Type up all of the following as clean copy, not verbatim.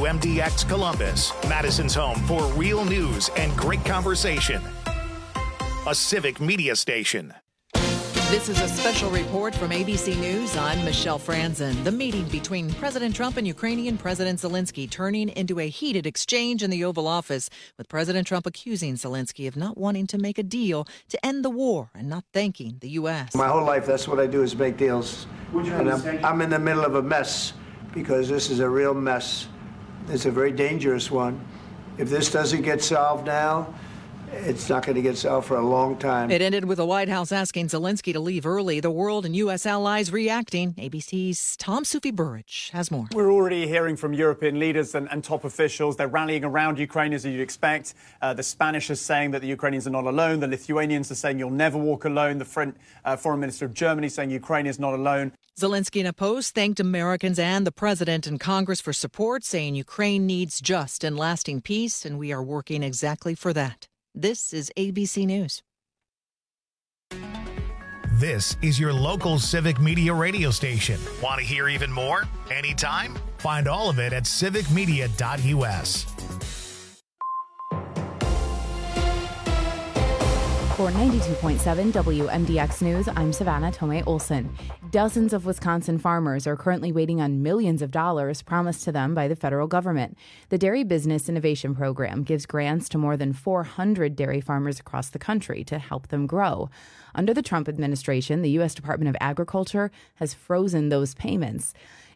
WMDX Columbus, Madison's home for real news and great conversation. A civic media station. This is a special report from ABC News. I'm Michelle Franzen. The meeting between President Trump and Ukrainian President Zelensky turning into a heated exchange in the Oval Office, with President Trump accusing Zelensky of not wanting to make a deal to end the war and not thanking the U.S. My whole life, that's what I do, is make deals. And I'm in the middle of a mess, because this is a real mess. It's a very dangerous one. If this doesn't get solved now, it's not going to get solved for a long time. It ended with the White House asking Zelensky to leave early. The world and U.S. allies reacting. ABC's Tom Sufi-Burridge has more. We're already hearing from European leaders and top officials. They're rallying around Ukraine, as you'd expect. The Spanish are saying that the Ukrainians are not alone. The Lithuanians are saying you'll never walk alone. The Foreign Minister of Germany saying Ukraine is not alone. Zelensky in a post thanked Americans and the president and Congress for support, saying Ukraine needs just and lasting peace, and we are working exactly for that. This is ABC News. This is your local civic media radio station. Want to hear even more? Anytime? Find all of it at civicmedia.us. For 92.7 WMDX News, I'm Savannah Tomei Olson. Dozens of Wisconsin farmers are currently waiting on millions of dollars promised to them by the federal government. The Dairy Business Innovation Program gives grants to more than 400 dairy farmers across the country to help them grow. Under the Trump administration, the U.S. Department of Agriculture has frozen those payments.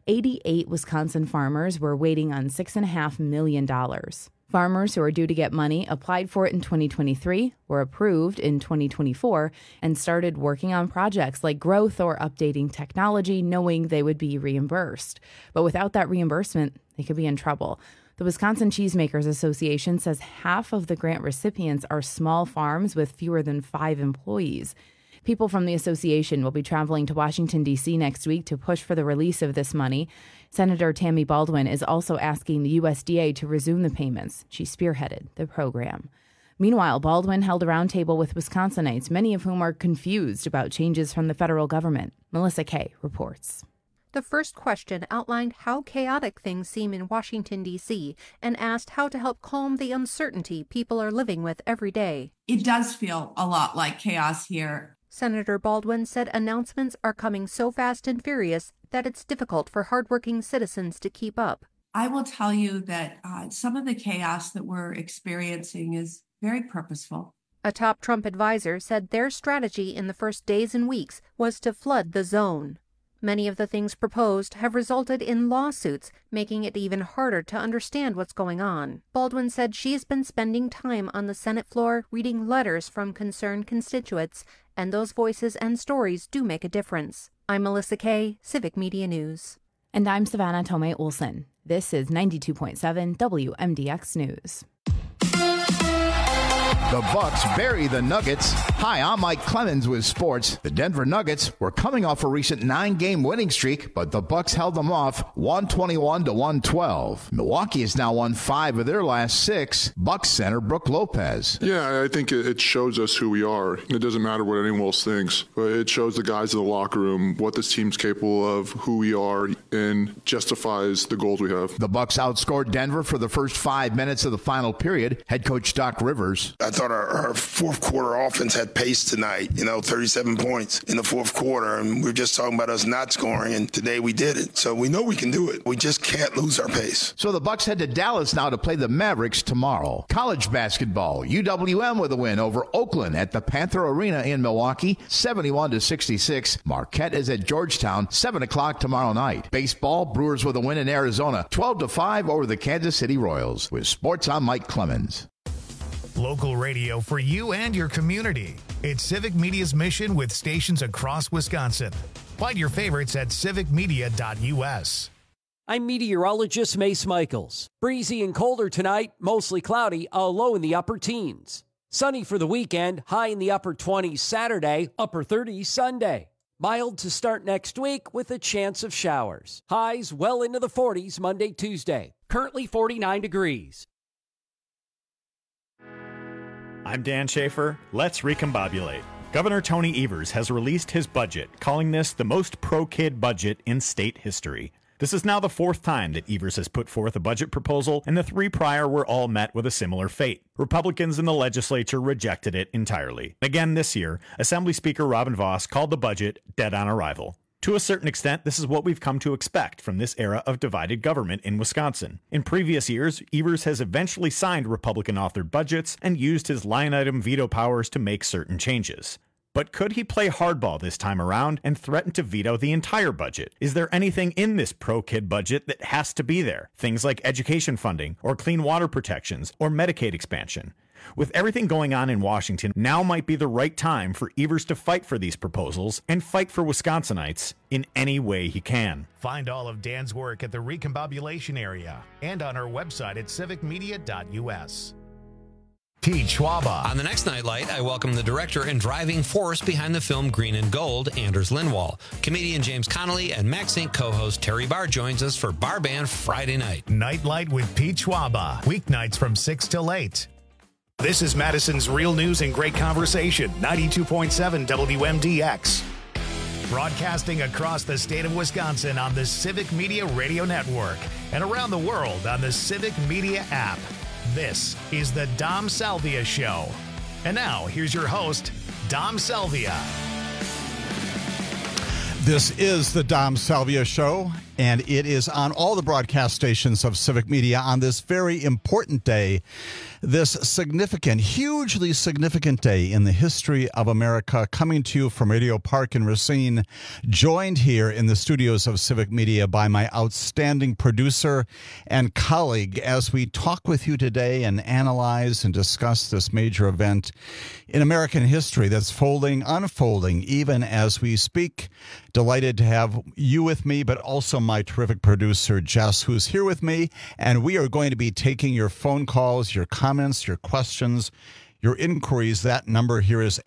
88 Wisconsin farmers were waiting on $6.5 million. Farmers who are due to get money applied for it in 2023, were approved in 2024, and started working on projects like growth or updating technology, knowing they would be reimbursed. But without that reimbursement, they could be in trouble. The Wisconsin Cheesemakers Association says half of the grant recipients are small farms with fewer than 5 employees. People from the association will be traveling to Washington, D.C. next week to push for the release of this money. Senator Tammy Baldwin is also asking the USDA to resume the payments. She spearheaded the program. Meanwhile, Baldwin held a roundtable with Wisconsinites, many of whom are confused about changes from the federal government. Melissa Kay reports. The first question outlined how chaotic things seem in Washington, D.C., and asked how to help calm the uncertainty people are living with every day. It does feel a lot like chaos here. Senator Baldwin said announcements are coming so fast and furious that it's difficult for hardworking citizens to keep up. I will tell you that some of the chaos that we're experiencing is very purposeful. A top Trump advisor said their strategy in the first days and weeks was to flood the zone. Many of the things proposed have resulted in lawsuits, making it even harder to understand what's going on. Baldwin said she's been spending time on the Senate floor reading letters from concerned constituents, and those voices and stories do make a difference. I'm Melissa Kay, Civic Media News. And I'm Savannah Tomei Olson. This is 92.7 WMDX News. The Bucks bury the Nuggets. Hi, I'm Mike Clemens with sports. The Denver Nuggets were coming off a recent 9-game winning streak, but the Bucks held them off 121-112. Milwaukee has now won 5 of their last 6. Bucks center Brook Lopez. Yeah, I think it shows us who we are. It doesn't matter what anyone else thinks, but it shows the guys in the locker room what this team's capable of, who we are, and justifies the goals we have. The Bucks outscored Denver for the first 5 minutes of the final period. Head coach Doc Rivers. I thought our fourth quarter offense had pace tonight, 37 points in the fourth quarter, and we're just talking about us not scoring, and today we did it. So we know we can do it. We just can't lose our pace. So the Bucks head to Dallas now to play the Mavericks tomorrow. College basketball, UWM with a win over Oakland at the Panther Arena in Milwaukee, 71-66. Marquette is at Georgetown, 7 o'clock tomorrow night. Baseball, Brewers with a win in Arizona, 12-5 over the Kansas City Royals. With sports, I'm Mike Clemens. Local radio for you and your community. It's Civic Media's mission with stations across Wisconsin. Find your favorites at civicmedia.us. I'm meteorologist Mace Michaels. Breezy and colder tonight, mostly cloudy, a low in the upper teens. Sunny for the weekend, high in the upper 20s Saturday, upper 30s Sunday. Mild to start next week with a chance of showers. Highs well into the 40s Monday, Tuesday. Currently 49 degrees. I'm Dan Schaefer. Let's recombobulate. Governor Tony Evers has released his budget, calling this the most pro-kid budget in state history. This is now the fourth time that Evers has put forth a budget proposal, and the three prior were all met with a similar fate. Republicans in the legislature rejected it entirely. Again this year, Assembly Speaker Robin Vos called the budget dead on arrival. To a certain extent, this is what we've come to expect from this era of divided government in Wisconsin. In previous years, Evers has eventually signed Republican-authored budgets and used his line-item veto powers to make certain changes. But could he play hardball this time around and threaten to veto the entire budget? Is there anything in this pro-kid budget that has to be there? Things like education funding, or clean water protections, or Medicaid expansion. With everything going on in Washington, now might be the right time for Evers to fight for these proposals and fight for Wisconsinites in any way he can. Find all of Dan's work at the Recombobulation area and on our website at civicmedia.us. Pete Schwaba. On the next Nightlight, I welcome the director and driving force behind the film Green and Gold, Anders Lindwall. Comedian James Connolly and MaxInc co-host Terry Barr joins us for Bar Band Friday night. Nightlight with Pete Schwaba. Weeknights from 6 till 8. This is Madison's Real News and Great Conversation, 92.7 WMDX. Broadcasting across the state of Wisconsin on the Civic Media Radio Network and around the world on the Civic Media app. This is the Dom Salvia Show. And now, here's your host, Dom Salvia. This is the Dom Salvia Show, and it is on all the broadcast stations of Civic Media on this very important day, this significant, hugely significant day in the history of America, coming to you from Radio Park in Racine, joined here in the studios of Civic Media by my outstanding producer and colleague as we talk with you today and analyze and discuss this major event in American history that's unfolding, even as we speak. Delighted to have you with me, but also my terrific producer, Jess, who's here with me. And we are going to be taking your phone calls, your comments, your questions, your inquiries. That number here is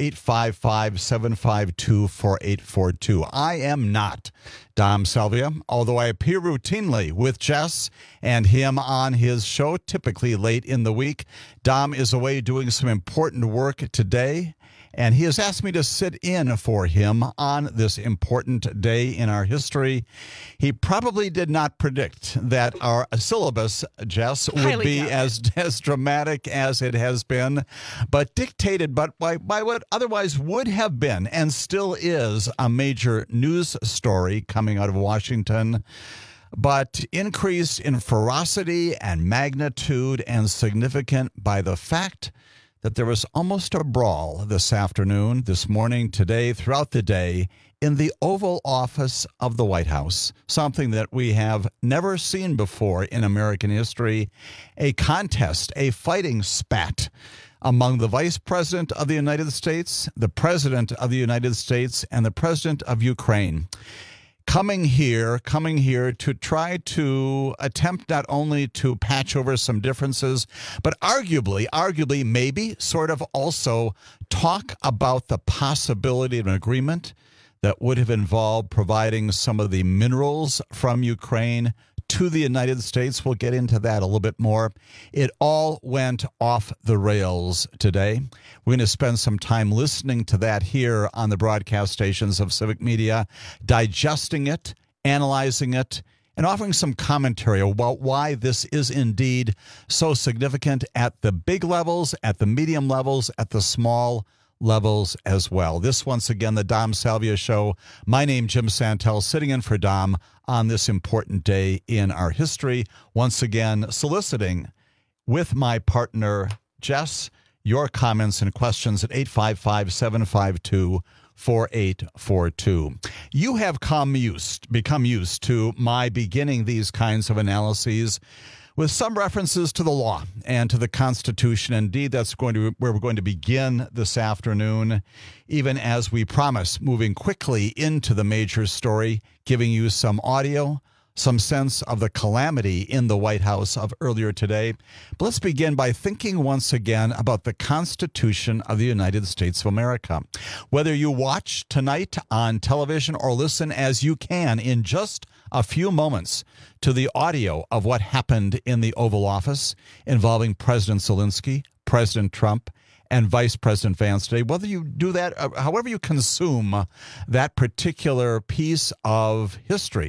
855-752-4842. I am not Dom Salvia, although I appear routinely with Jess and him on his show, typically late in the week. Dom is away doing some important work today, and he has asked me to sit in for him on this important day in our history. He probably did not predict that our syllabus, Jess, would be as dramatic as it has been, but dictated by what otherwise would have been and still is a major news story coming out of Washington, but increased in ferocity and magnitude and significant by the fact that there was almost a brawl this morning, today, throughout the day, in the Oval Office of the White House, something that we have never seen before in American history, a contest, a fighting spat among the Vice President of the United States, the President of the United States, and the President of Ukraine. Coming here to try to attempt not only to patch over some differences, but arguably, maybe sort of also talk about the possibility of an agreement that would have involved providing some of the minerals from Ukraine to the United States. We'll get into that a little bit more. It all went off the rails today. We're going to spend some time listening to that here on the broadcast stations of Civic Media, digesting it, analyzing it, and offering some commentary about why this is indeed so significant at the big levels, at the medium levels, at the small levels as well. This, once again, the Dom Salvia Show. My name, Jim Santel, sitting in for Dom on this important day in our history. Once again, soliciting with my partner, Jess, your comments and questions at 855-752-4842. You have become used to my beginning these kinds of analyses with some references to the law and to the Constitution. Indeed, that's where we're going to begin this afternoon, even as we promise, moving quickly into the major story, giving you some audio, some sense of the calamity in the White House of earlier today. But let's begin by thinking once again about the Constitution of the United States of America. Whether you watch tonight on television or listen as you can in just a few moments to the audio of what happened in the Oval Office involving President Zelensky, President Trump, and Vice President Vance today, whether you do that, however you consume that particular piece of history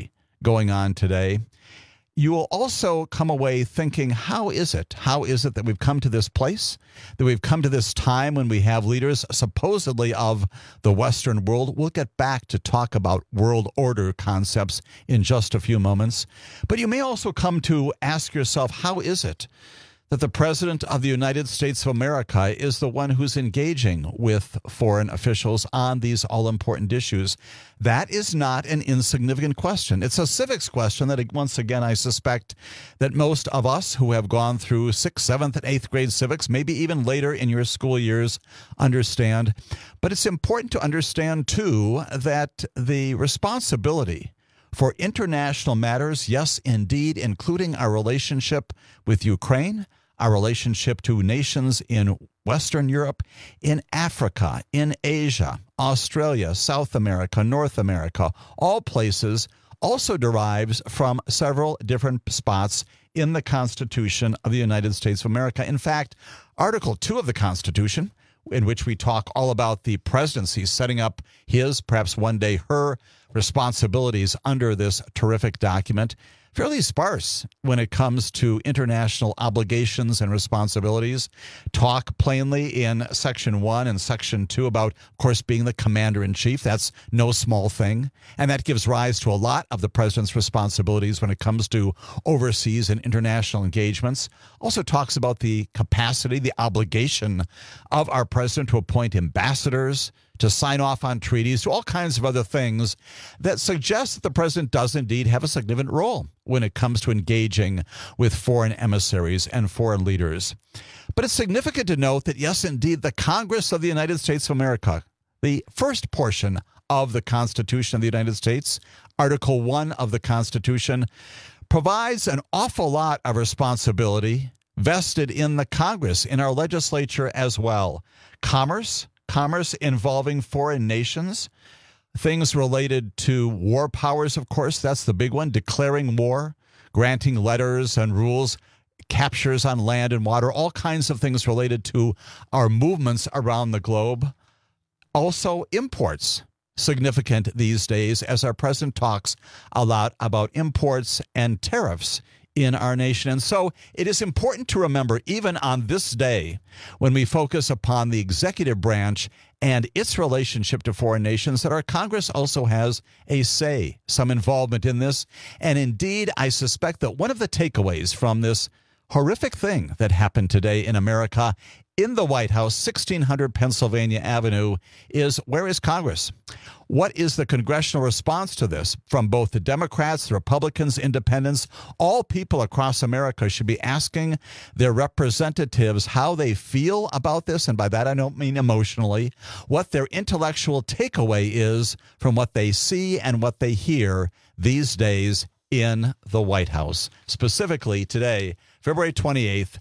going on today, you will also come away thinking, how is it? How is it that we've come to this place, that we've come to this time when we have leaders supposedly of the Western world? We'll get back to talk about world order concepts in just a few moments. But you may also come to ask yourself, how is it that the President of the United States of America is the one who's engaging with foreign officials on these all-important issues? That is not an insignificant question. It's a civics question that, once again, I suspect that most of us who have gone through 6th, 7th, and 8th grade civics, maybe even later in your school years, understand. But it's important to understand, too, that the responsibility for international matters, yes, indeed, including our relationship with Ukraine, our relationship to nations in Western Europe, in Africa, in Asia, Australia, South America, North America, all places, also derives from several different spots in the Constitution of the United States of America. In fact, Article 2 of the Constitution, in which we talk all about the presidency setting up his, perhaps one day her, responsibilities under this terrific document, fairly sparse when it comes to international obligations and responsibilities. Talk plainly in Section 1 and Section 2 about, of course, being the commander-in-chief. That's no small thing. And that gives rise to a lot of the president's responsibilities when it comes to overseas and international engagements. Also talks about the capacity, the obligation of our president to appoint ambassadors, to sign off on treaties, to all kinds of other things that suggest that the president does indeed have a significant role when it comes to engaging with foreign emissaries and foreign leaders. But it's significant to note that, yes, indeed, the Congress of the United States of America, the first portion of the Constitution of the United States, Article 1 of the Constitution, provides an awful lot of responsibility vested in the Congress, in our legislature as well. Commerce involving foreign nations, things related to war powers, of course, that's the big one, declaring war, granting letters and rules, captures on land and water, all kinds of things related to our movements around the globe. Also, imports, significant these days as our president talks a lot about imports and tariffs in our nation. And so it is important to remember, even on this day, when we focus upon the executive branch and its relationship to foreign nations, that our Congress also has a say, some involvement in this. And indeed, I suspect that one of the takeaways from this horrific thing that happened today in America, in the White House, 1600 Pennsylvania Avenue, is, where is Congress? What is the congressional response to this from both the Democrats, the Republicans, independents? All people across America should be asking their representatives how they feel about this, and by that I don't mean emotionally, what their intellectual takeaway is from what they see and what they hear these days in the White House. Specifically today, February 28th,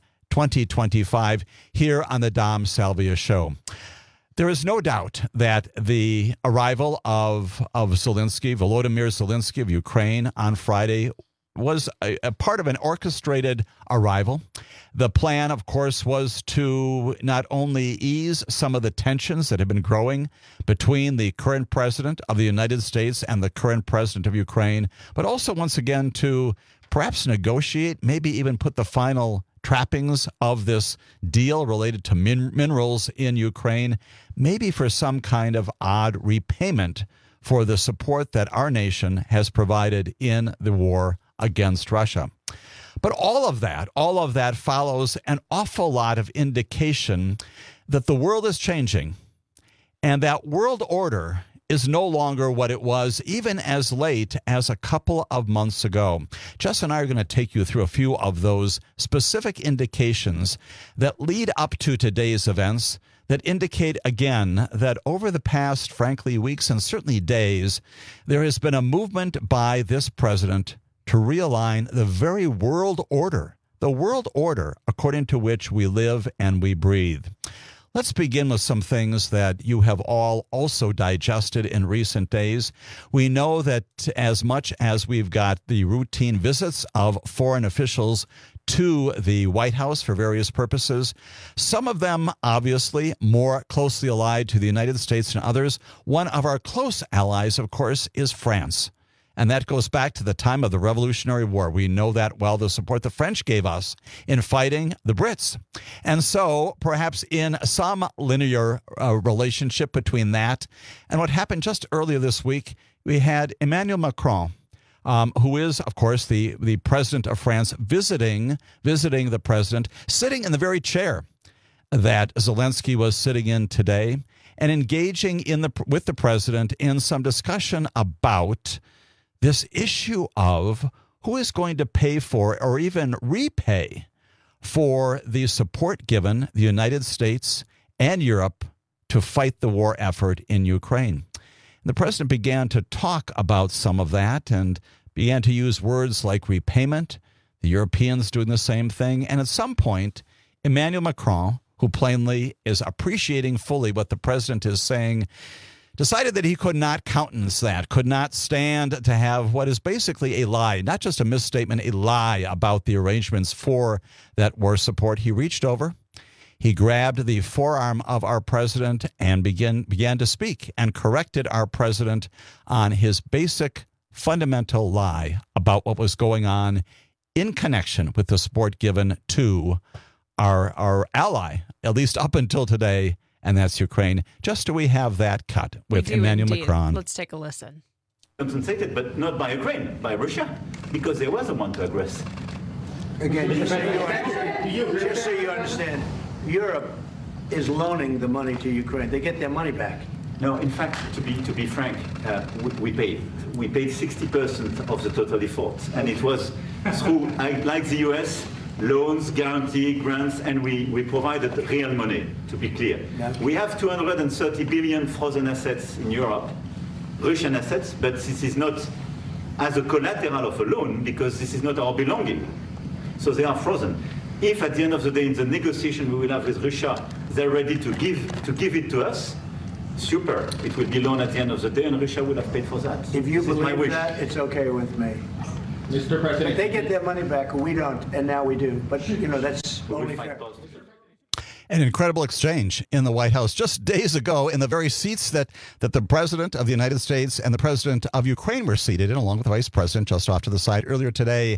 2025, here on the Dom Salvia Show. There is no doubt that the arrival of Zelensky, Volodymyr Zelensky of Ukraine on Friday, was a part of an orchestrated arrival. The plan, of course, was to not only ease some of the tensions that have been growing between the current president of the United States and the current president of Ukraine, but also, once again, to perhaps negotiate, maybe even put the final trappings of this deal related to minerals in Ukraine, maybe for some kind of odd repayment for the support that our nation has provided in the war against Russia. But all of that follows an awful lot of indication that the world is changing, and that world order is no longer what it was even as late as a couple of months ago. Jess and I are going to take you through a few of those specific indications that lead up to today's events, that indicate, again, that over the past, frankly, weeks and certainly days, there has been a movement by this president to realign the very world order, the world order according to which we live and we breathe. Let's begin with some things that you have all also digested in recent days. We know that as much as we've got the routine visits of foreign officials to the White House for various purposes, some of them obviously more closely allied to the United States than others. One of our close allies, of course, is France. And that goes back to the time of the Revolutionary War. We know that well, the support the French gave us in fighting the Brits. And so perhaps in some linear relationship between that and what happened just earlier this week, we had Emmanuel Macron, who is, of course, the president of France, visiting the president, sitting in the very chair that Zelensky was sitting in today, and engaging with the president in some discussion about this issue of who is going to pay for or even repay for the support given the United States and Europe to fight the war effort in Ukraine. The president began to talk about some of that and began to use words like repayment, the Europeans doing the same thing. And at some point, Emmanuel Macron, who plainly is appreciating fully what the president is saying, decided that he could not countenance that, could not stand to have what is basically a lie, not just a misstatement, a lie about the arrangements for that war support. He reached over, he grabbed the forearm of our president and began to speak and corrected our president on his basic fundamental lie about what was going on in connection with the support given to our ally, at least up until today, and that's Ukraine. Just do we have that cut with Emmanuel Macron? Let's take a listen. Compensated, but not by Ukraine, by Russia, because they were the one to aggress. Again, just so you understand, Europe is loaning the money to Ukraine. They get their money back. No, in fact, to be frank, we paid 60% of the total effort, and it was through, like the US, loans, guarantee, grants, and we provided real money, to be clear. We have 230 billion frozen assets in Europe, Russian assets, but this is not as a collateral of a loan because this is not our belonging. So they are frozen. If at the end of the day in the negotiation we will have with Russia, they're ready to give it to us, super. It will be loan at the end of the day and Russia will have paid for that. If you believe that, it's okay with me. Mr. President, but they get their money back, we don't, and now we do. But, that's only fair. An incredible exchange in the White House just days ago in the very seats that the President of the United States and the President of Ukraine were seated in, along with the Vice President, just off to the side. Earlier today,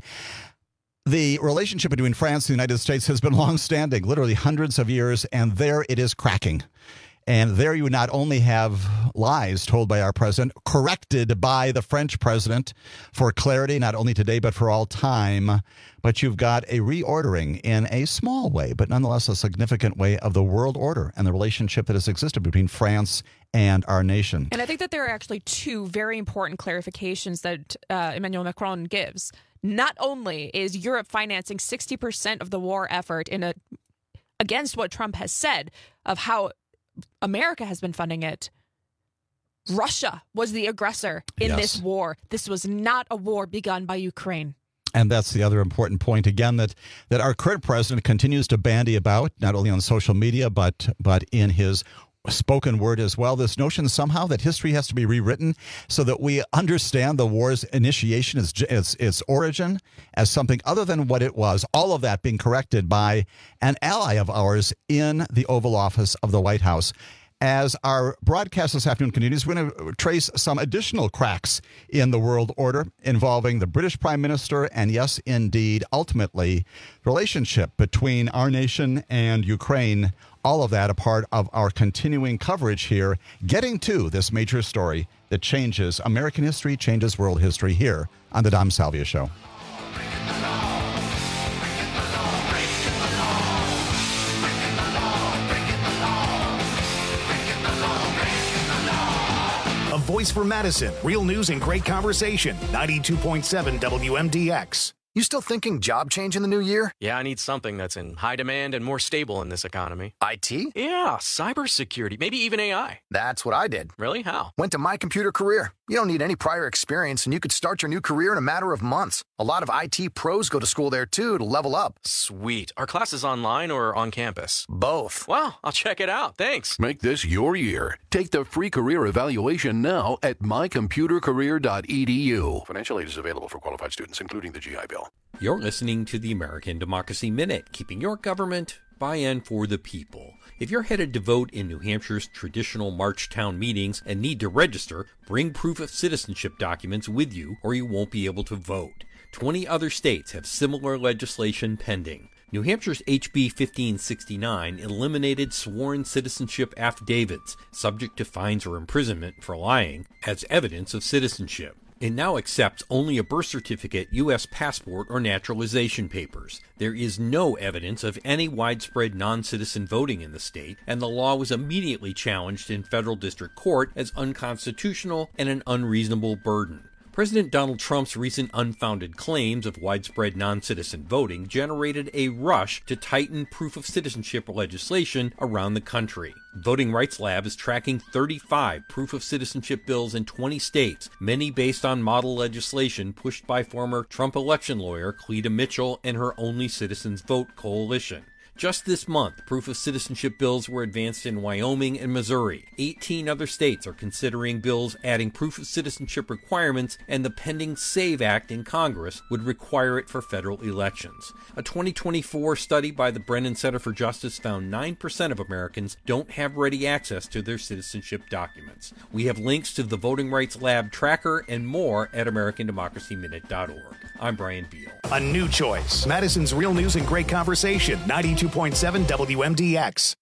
the relationship between France and the United States has been longstanding, literally hundreds of years, and there it is cracking. And there you not only have lies told by our president, corrected by the French president for clarity, not only today but for all time, but you've got a reordering in a small way, but nonetheless a significant way of the world order and the relationship that has existed between France and our nation. And I think that there are actually two very important clarifications that Emmanuel Macron gives. Not only is Europe financing 60% of the war effort against what Trump has said of how America has been funding it. Russia was the aggressor in this war. This was not a war begun by Ukraine. And that's the other important point, again, that our current president continues to bandy about, not only on social media, but in his spoken word as well. This notion somehow that history has to be rewritten so that we understand the war's initiation, its origin, as something other than what it was. All of that being corrected by an ally of ours in the Oval Office of the White House. As our broadcast this afternoon continues, we're going to trace some additional cracks in the world order involving the British Prime Minister and, yes, indeed, ultimately, the relationship between our nation and Ukraine. All of that a part of our continuing coverage here, getting to this major story that changes American history, changes world history here on the Dom Salvia Show. A voice for Madison. Real news and great conversation. 92.7 WMDX. You still thinking job change in the new year? Yeah, I need something that's in high demand and more stable in this economy. IT? Yeah, cybersecurity, maybe even AI. That's what I did. Really? How? Went to My Computer Career. You don't need any prior experience, and you could start your new career in a matter of months. A lot of IT pros go to school there, too, to level up. Sweet. Are classes online or on campus? Both. Well, I'll check it out. Thanks. Make this your year. Take the free career evaluation now at mycomputercareer.edu. Financial aid is available for qualified students, including the GI Bill. You're listening to the American Democracy Minute, keeping your government by and for the people. If you're headed to vote in New Hampshire's traditional March town meetings and need to register, bring proof of citizenship documents with you or you won't be able to vote. 20 other states have similar legislation pending. New Hampshire's HB 1569 eliminated sworn citizenship affidavits, subject to fines or imprisonment for lying, as evidence of citizenship. It now accepts only a birth certificate, U.S. passport, or naturalization papers. There is no evidence of any widespread non-citizen voting in the state, and the law was immediately challenged in federal district court as unconstitutional and an unreasonable burden. President Donald Trump's recent unfounded claims of widespread non-citizen voting generated a rush to tighten proof of citizenship legislation around the country. Voting Rights Lab is tracking 35 proof of citizenship bills in 20 states, many based on model legislation pushed by former Trump election lawyer Cleta Mitchell and her Only Citizens Vote coalition. Just this month, proof of citizenship bills were advanced in Wyoming and Missouri. 18 other states are considering bills adding proof of citizenship requirements, and the pending SAVE Act in Congress would require it for federal elections. A 2024 study by the Brennan Center for Justice found 9% of Americans don't have ready access to their citizenship documents. We have links to the Voting Rights Lab tracker and more at AmericanDemocracyMinute.org. I'm Brian Beal. A new choice. Madison's Real News and Great Conversation, 92.7 WMDX.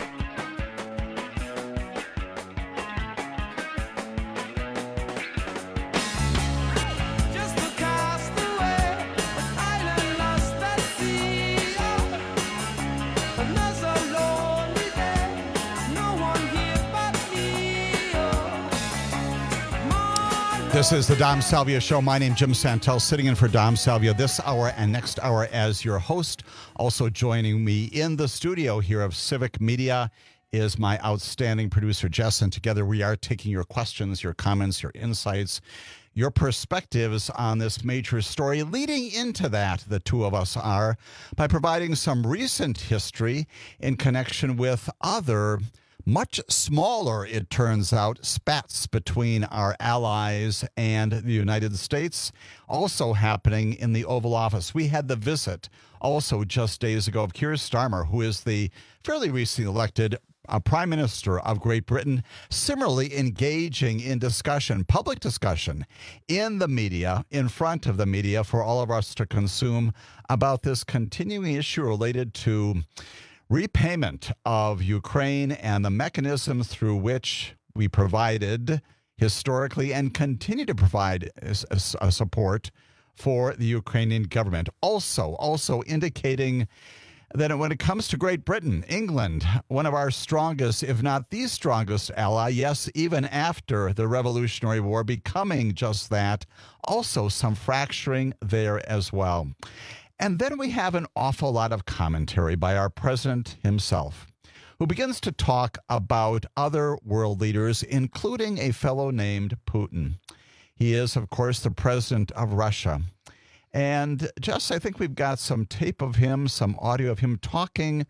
This is the Dom Salvia Show. My name is Jim Santel, sitting in for Dom Salvia this hour and next hour as your host. Also joining me in the studio here of Civic Media is my outstanding producer, Jess, and together we are taking your questions, your comments, your insights, your perspectives on this major story. Leading into that, the two of us are, by providing some recent history in connection with other much smaller, it turns out, spats between our allies and the United States, also happening in the Oval Office. We had the visit also just days ago of Keir Starmer, who is the fairly recently elected Prime Minister of Great Britain, similarly engaging in discussion, public discussion, in the media, in front of the media, for all of us to consume about this continuing issue related to repayment of Ukraine and the mechanisms through which we provided historically and continue to provide support for the Ukrainian government. Also indicating that when it comes to Great Britain, England, one of our strongest, if not the strongest ally, yes, even after the Revolutionary War, becoming just that, also some fracturing there as well. And then we have an awful lot of commentary by our president himself, who begins to talk about other world leaders, including a fellow named Putin. He is, of course, the president of Russia. And Jess, I think we've got some tape of him, some audio of him talking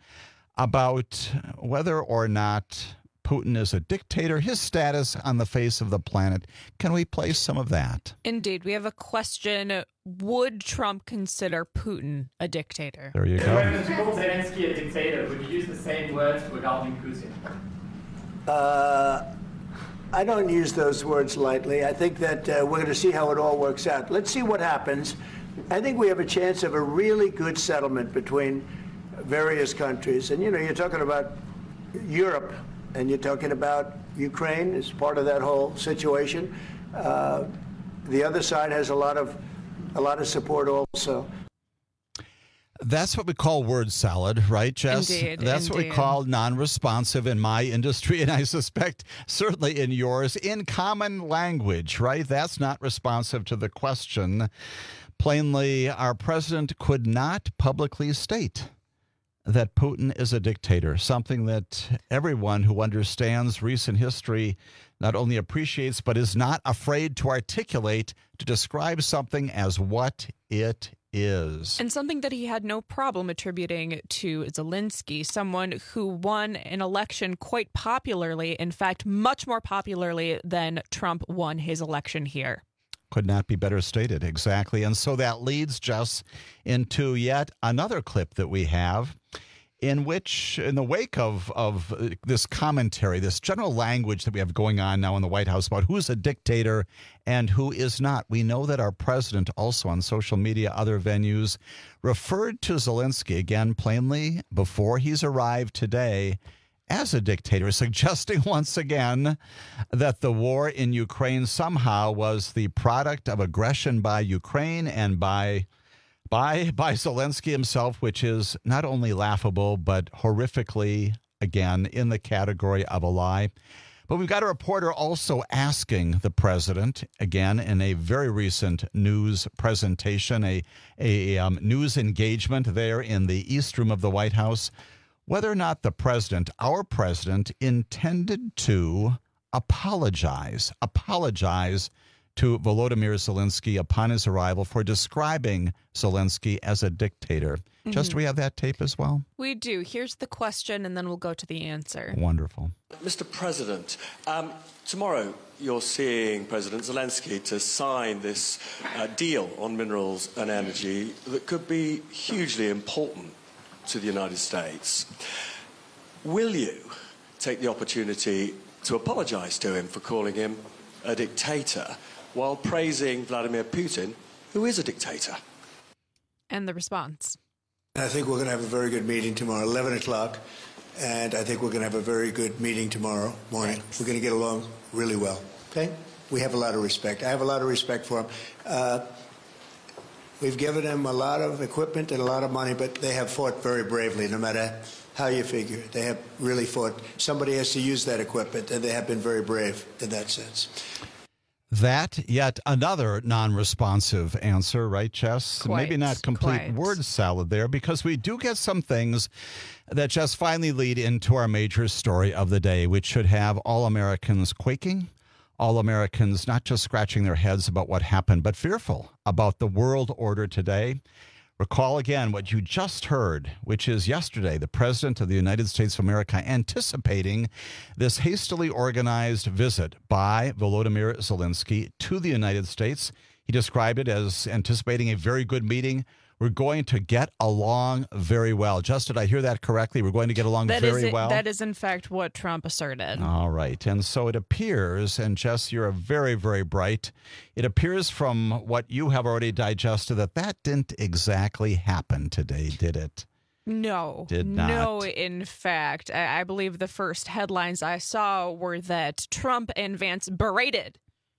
about whether or not Putin is a dictator, his status on the face of the planet. Can we play some of that? Indeed. We have a question. Would Trump consider Putin a dictator? There you go. If you call Zelensky a dictator, would you use the same words regarding Putin? I don't use those words lightly. I think that we're going to see how it all works out. Let's see what happens. I think we have a chance of a really good settlement between various countries. And, you're talking about Europe, and you're talking about Ukraine as part of that whole situation. The other side has a lot of support also. That's what we call word salad, right, Jess? Indeed. That's what we call non-responsive in my industry, and I suspect certainly in yours, in common language, right? That's not responsive to the question. Plainly, our president could not publicly state that Putin is a dictator, something that everyone who understands recent history not only appreciates, but is not afraid to articulate, to describe something as what it is. And something that he had no problem attributing to Zelensky, someone who won an election quite popularly, in fact, much more popularly than Trump won his election here. Could not be better stated, exactly. And so that leads just into yet another clip that we have in the wake of this commentary, this general language that we have going on now in the White House about who's a dictator and who is not, we know that our president also on social media, other venues, referred to Zelensky again plainly before he's arrived today as a dictator, suggesting once again that the war in Ukraine somehow was the product of aggression by Ukraine and by Zelensky himself, which is not only laughable, but horrifically, again, in the category of a lie. But we've got a reporter also asking the president, again, in a very recent news presentation, a news engagement there in the East Room of the White House, whether or not the president, our president, intended to apologize to Volodymyr Zelensky upon his arrival for describing Zelensky as a dictator. Mm-hmm. Just, do we have that tape as well? We do. Here's the question, and then we'll go to the answer. Wonderful. Mr. President, tomorrow you're seeing President Zelensky to sign this deal on minerals and energy that could be hugely important to the United States. Will you take the opportunity to apologize to him for calling him a dictator while praising Vladimir Putin, who is a dictator? And the response. I think we're going to have a very good meeting tomorrow, 11 o'clock, and I think we're going to have a very good meeting tomorrow morning. We're going to get along really well, okay? We have a lot of respect. I have a lot of respect for him. We've given them a lot of equipment and a lot of money, but they have fought very bravely, no matter how you figure. They have really fought. Somebody has to use that equipment, and they have been very brave in that sense. That, yet another non-responsive answer, right, Jess? Maybe not complete word salad there, because we do get some things that just finally lead into our major story of the day, which should have all Americans quaking, all Americans not just scratching their heads about what happened, but fearful about the world order today. Recall again what you just heard, which is yesterday, the President of the United States of America anticipating this hastily organized visit by Volodymyr Zelensky to the United States. He described it as anticipating a very good meeting. We're going to get along very well. Just, did I hear that correctly? We're going to get along very well? That is, in fact, what Trump asserted. All right. And so it appears, and Jess, you're very, very bright, it appears from what you have already digested that didn't exactly happen today, did it? No. Did not. No, in fact. I believe the first headlines I saw were that Trump and Vance berated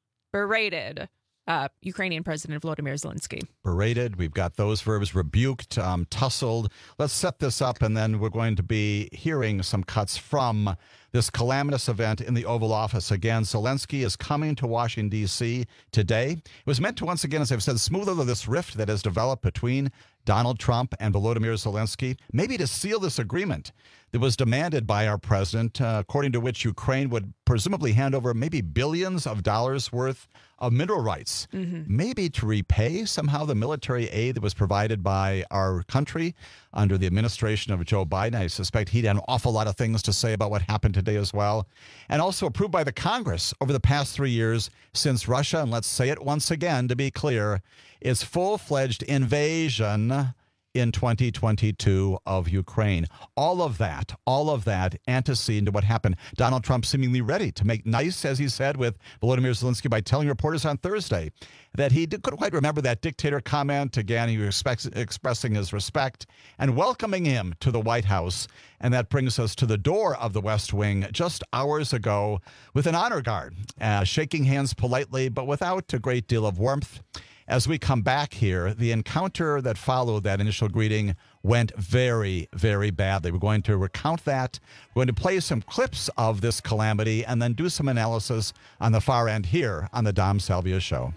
Ukrainian President Volodymyr Zelensky. Berated. We've got those verbs: rebuked, tussled. Let's set this up, and then we're going to be hearing some cuts from this calamitous event in the Oval Office. Again, Zelensky is coming to Washington, D.C. today. It was meant to, once again, as I've said, smooth over this rift that has developed between Donald Trump and Volodymyr Zelensky, maybe to seal this agreement that was demanded by our president, according to which Ukraine would presumably hand over maybe billions of dollars worth of mineral rights, maybe to repay somehow the military aid that was provided by our country under the administration of Joe Biden. I suspect he'd had an awful lot of things to say about what happened today as well. And also approved by the Congress over the past 3 years since Russia, and let's say it once again to be clear, its full-fledged invasion in 2022 of Ukraine. All of that antecedent to what happened. Donald Trump seemingly ready to make nice, as he said, with Volodymyr Zelensky by telling reporters on Thursday that he couldn't quite remember that dictator comment. Again, he was expressing his respect and welcoming him to the White House. And that brings us to the door of the West Wing just hours ago with an honor guard, shaking hands politely, but without a great deal of warmth. As we come back here, the encounter that followed that initial greeting went very, very badly. We're going to recount that. We're going to play some clips of this calamity and then do some analysis on the far end here on the Dom Salvia Show.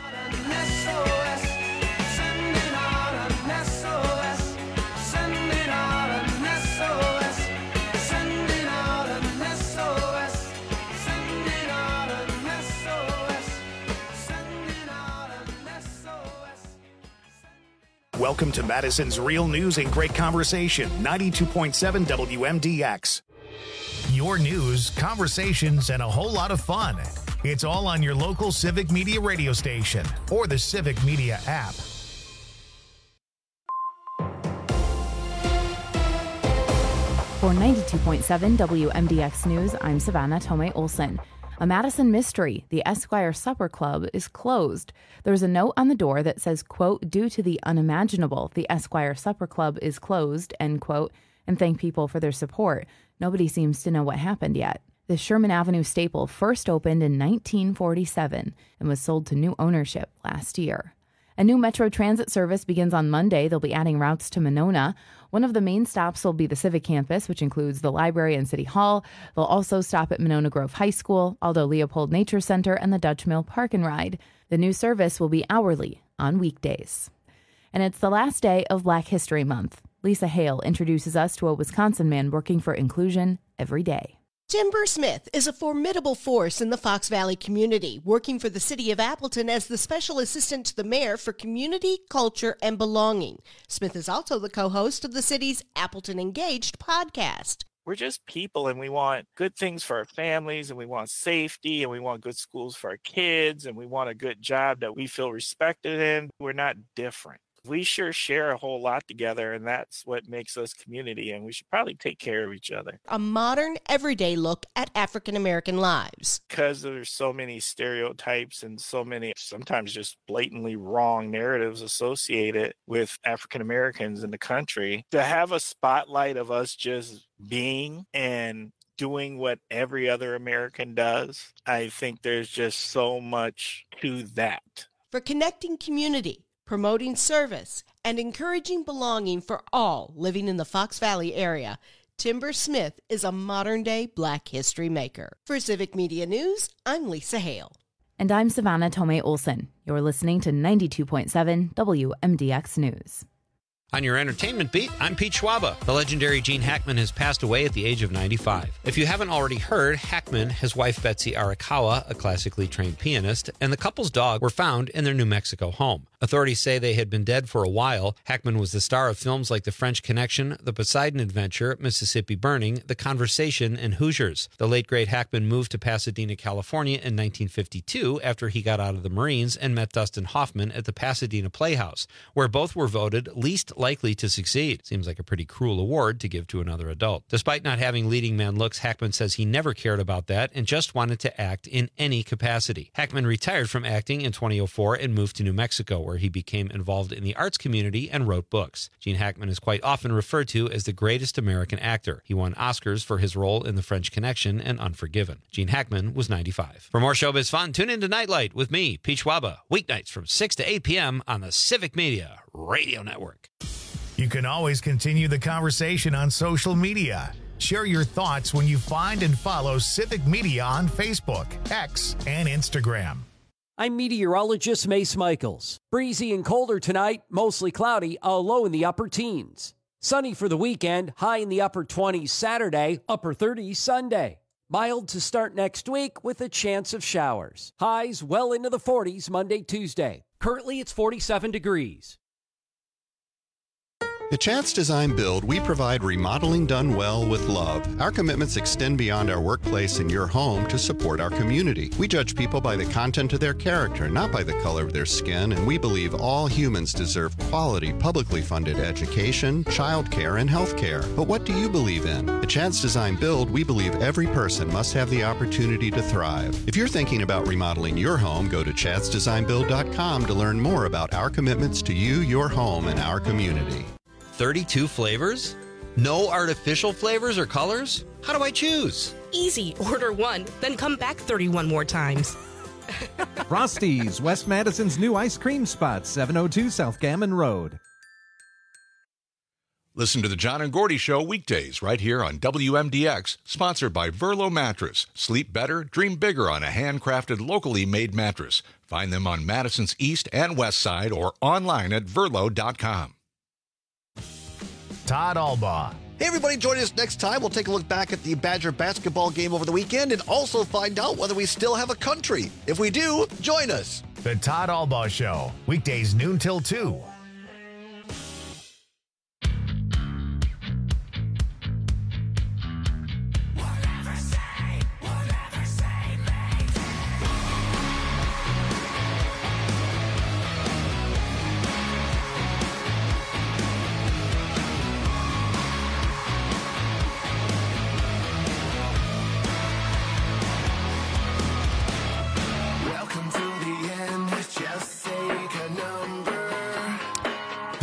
Welcome to Madison's Real News and Great Conversation, 92.7 WMDX. Your news, conversations, and a whole lot of fun. It's all on your local Civic Media radio station or the Civic Media app. For 92.7 WMDX News, I'm Savannah Tomei Olson. A Madison mystery, the Esquire Supper Club, is closed. There's a note on the door that says, quote, due to the unimaginable, the Esquire Supper Club is closed, end quote, and thank people for their support. Nobody seems to know what happened yet. The Sherman Avenue staple first opened in 1947 and was sold to new ownership last year. A new Metro Transit service begins on Monday. They'll be adding routes to Monona. One of the main stops will be the Civic Campus, which includes the library and City Hall. They'll also stop at Monona Grove High School, Aldo Leopold Nature Center, and the Dutch Mill Park and Ride. The new service will be hourly on weekdays. And it's the last day of Black History Month. Lisa Hale introduces us to a Wisconsin man working for inclusion every day. Timber Smith is a formidable force in the Fox Valley community, working for the city of Appleton as the special assistant to the mayor for community, culture, and belonging. Smith is also the co-host of the city's Appleton Engaged podcast. We're just people, and we want good things for our families, and we want safety, and we want good schools for our kids, and we want a good job that we feel respected in. We're not different. We sure share a whole lot together, and that's what makes us community, and we should probably take care of each other. A modern, everyday look at African American lives. Because there's so many stereotypes and so many sometimes just blatantly wrong narratives associated with African Americans in the country, to have a spotlight of us just being and doing what every other American does, I think there's just so much to that. For connecting community, promoting service, and encouraging belonging for all living in the Fox Valley area, Timber Smith is a modern-day Black history maker. For Civic Media News, I'm Lisa Hale. And I'm Savannah Tomei Olson. You're listening to 92.7 WMDX News. On your entertainment beat, I'm Pete Schwaba. The legendary Gene Hackman has passed away at the age of 95. If you haven't already heard, Hackman, his wife Betsy Arakawa, a classically trained pianist, and the couple's dog were found in their New Mexico home. Authorities say they had been dead for a while. Hackman was the star of films like The French Connection, The Poseidon Adventure, Mississippi Burning, The Conversation, and Hoosiers. The late great Hackman moved to Pasadena, California in 1952 after he got out of the Marines and met Dustin Hoffman at the Pasadena Playhouse, where both were voted least likely to succeed. Seems like a pretty cruel award to give to another adult. Despite not having leading man looks, Hackman says he never cared about that and just wanted to act in any capacity. Hackman retired from acting in 2004 and moved to New Mexico, where he became involved in the arts community and wrote books. Gene Hackman is quite often referred to as the greatest American actor. He won Oscars for his role in The French Connection and Unforgiven. Gene Hackman was 95. For more showbiz fun, tune into Nightlight with me, Pete Schwaba, weeknights from 6 to 8 p.m. on the Civic Media Radio Network. You can always continue the conversation on social media. Share your thoughts when you find and follow Civic Media on Facebook, X, and Instagram. I'm meteorologist Mace Michaels. Breezy and colder tonight, mostly cloudy, a low in the upper teens. Sunny for the weekend, high in the upper 20s Saturday, upper 30s Sunday. Mild to start next week with a chance of showers. Highs well into the 40s Monday, Tuesday. Currently it's 47 degrees. At Chance Design Build, we provide remodeling done well with love. Our commitments extend beyond our workplace and your home to support our community. We judge people by the content of their character, not by the color of their skin, and we believe all humans deserve quality, publicly funded education, childcare, and health care. But what do you believe in? At Chance Design Build, we believe every person must have the opportunity to thrive. If you're thinking about remodeling your home, go to chancedesignbuild.com to learn more about our commitments to you, your home, and our community. 32 flavors? No artificial flavors or colors? How do I choose? Easy. Order one, then come back 31 more times. Frosty's, West Madison's new ice cream spot, 702 South Gammon Road. Listen to the John and Gordy Show weekdays right here on WMDX, sponsored by Verlo Mattress. Sleep better, dream bigger on a handcrafted, locally made mattress. Find them on Madison's East and West Side or online at verlo.com. Todd Albaugh. Hey, everybody, join us next time. We'll take a look back at the Badger basketball game over the weekend and also find out whether we still have a country. If we do, join us. The Todd Albaugh Show, weekdays noon till 2.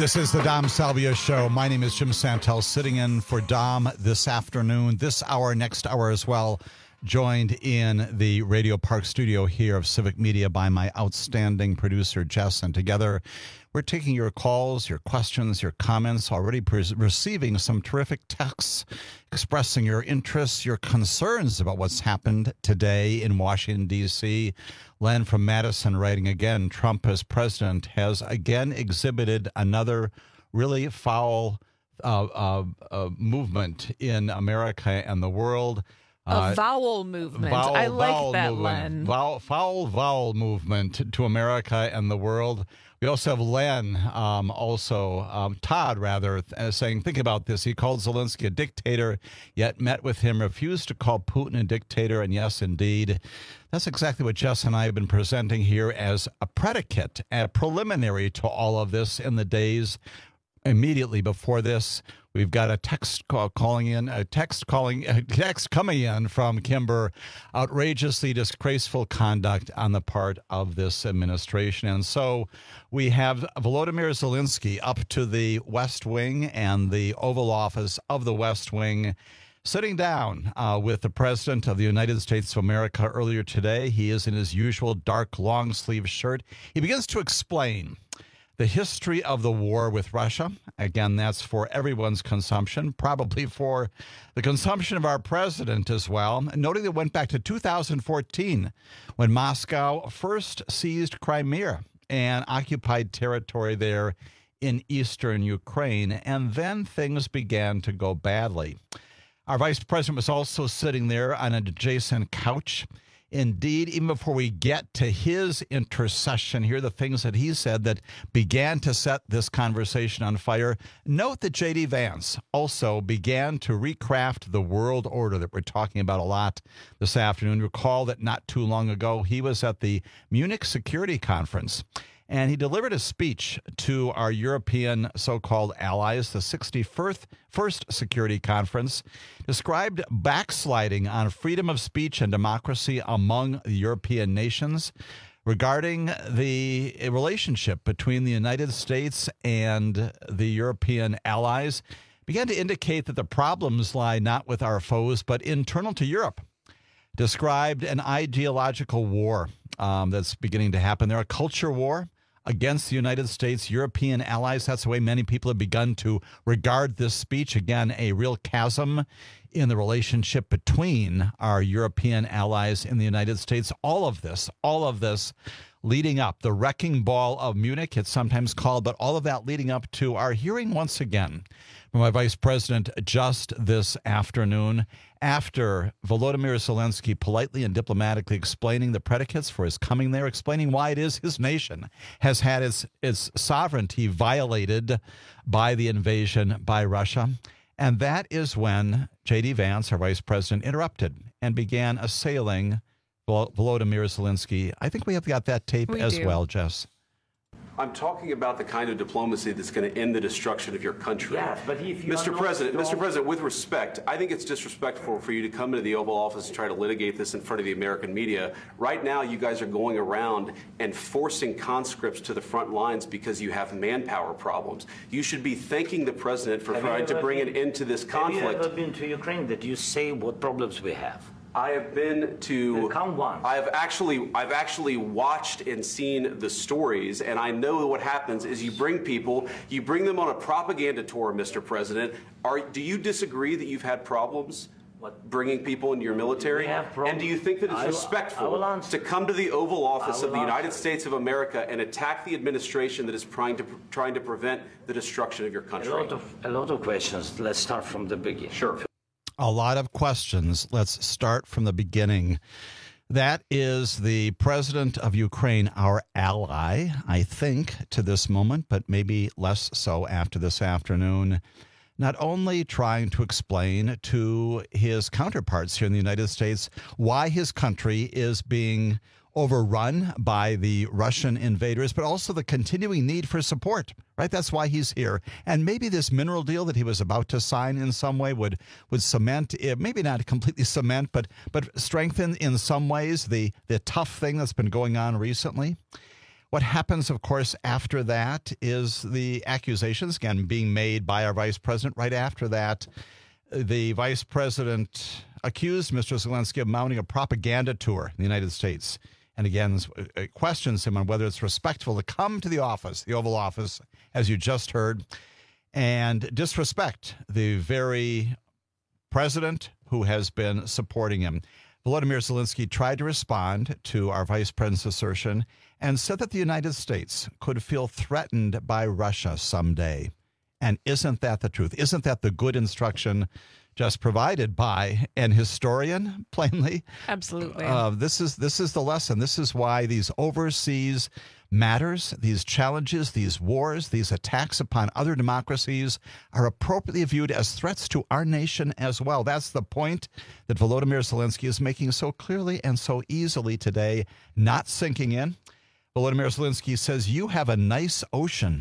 This is the Dom Salvia Show. My name is Jim Santel, sitting in for Dom this afternoon, this hour, next hour as well, joined in the Radio Park studio here of Civic Media by my outstanding producer, Jess. And together, we're taking your calls, your questions, your comments, already receiving some terrific texts expressing your interests, your concerns about what's happened today in Washington, D.C. Len from Madison writing again, Trump as president has again exhibited another really foul movement in America and the world. A vowel movement. I like that, Len. Foul vowel movement to America and the world. We also have Len, Todd, rather, saying, think about this. He called Zelensky a dictator, yet met with him, refused to call Putin a dictator. And yes, indeed, that's exactly what Jess and I have been presenting here as a predicate, a preliminary to all of this in the days immediately before this. We've got a text coming in from Kimber, outrageously disgraceful conduct on the part of this administration. And so we have Volodymyr Zelensky up to the West Wing and the Oval Office of the West Wing, sitting down with the President of the United States of America earlier today. He is in his usual dark long-sleeve shirt. He begins to explain the history of the war with Russia. Again, that's for everyone's consumption, probably for the consumption of our president as well. Noting that it went back to 2014 when Moscow first seized Crimea and occupied territory there in eastern Ukraine. And then things began to go badly. Our vice president was also sitting there on an adjacent couch. Indeed, even before we get to his intercession here, the things that he said that began to set this conversation on fire, note that J.D. Vance also began to recraft the world order that we're talking about a lot this afternoon. Recall that not too long ago, he was at the Munich Security Conference, and he delivered a speech to our European so-called allies, the 61st Security Conference, described backsliding on freedom of speech and democracy among the European nations regarding the relationship between the United States and the European allies, began to indicate that the problems lie not with our foes, but internal to Europe. Described an ideological war that's beginning to happen there, a culture war against the United States, European allies. That's the way many people have begun to regard this speech. Again, a real chasm in the relationship between our European allies in the United States. All of this leading up, the wrecking ball of Munich, it's sometimes called, but all of that leading up to our hearing once again from my vice president just this afternoon, after Volodymyr Zelensky politely and diplomatically explaining the predicates for his coming there, explaining why it is his nation has had its sovereignty violated by the invasion by Russia. And that is when J.D. Vance, our vice president, interrupted and began assailing Volodymyr Zelensky. I think we have got that tape as well, Jess. I'm talking about the kind of diplomacy that's going to end the destruction of your country. Yes, but if you Mr. President, with respect, I think it's disrespectful for you to come into the Oval Office and try to litigate this in front of the American media. Right now, you guys are going around and forcing conscripts to the front lines because you have manpower problems. You should be thanking the president for trying to bring an end to this conflict. Have you ever been to Ukraine that you say what problems we have? I have been to. Come once. I've actually watched and seen the stories, and I know what happens is you bring them on a propaganda tour, Mr. President. Do you disagree that you've had problems bringing people into your military? And do you think that it's respectful to come to the Oval Office of the United States of America and attack the administration that is trying to prevent the destruction of your country? A lot of questions. Let's start from the beginning. Sure. A lot of questions. Let's start from the beginning. That is the president of Ukraine, our ally, I think, to this moment, but maybe less so after this afternoon, not only trying to explain to his counterparts here in the United States why his country is being overrun by the Russian invaders, but also the continuing need for support, right? That's why he's here. And maybe this mineral deal that he was about to sign in some way would cement, maybe not completely cement, but strengthen in some ways the tough thing that's been going on recently. What happens, of course, after that is the accusations, again, being made by our vice president. Right after that, the vice president accused Mr. Zelensky of mounting a propaganda tour in the United States. And again, questions him on whether it's respectful to come to the office, the Oval Office, as you just heard, and disrespect the very president who has been supporting him. Volodymyr Zelensky tried to respond to our vice president's assertion and said that the United States could feel threatened by Russia someday. And isn't that the truth? Isn't that the good instruction just provided by an historian, plainly? Absolutely. This is the lesson. This is why these overseas matters, these challenges, these wars, these attacks upon other democracies are appropriately viewed as threats to our nation as well. That's the point that Volodymyr Zelensky is making so clearly and so easily today, not sinking in. Volodymyr Zelensky says, you have a nice ocean